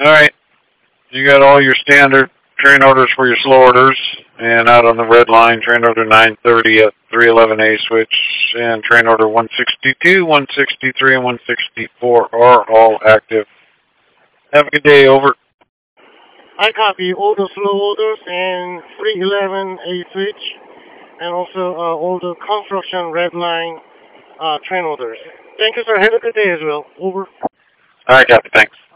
Alright. You got all your standard train orders for your slow orders. And out on the red line, train order 930 at 311A switch. And train order 162, 163, and 164 are all active. Have a good day. Over. I copy all the slow orders and 311A switch. And also all the construction red line train orders. Thank you, sir. Have a good day as well. Over. Alright, Captain. Thanks.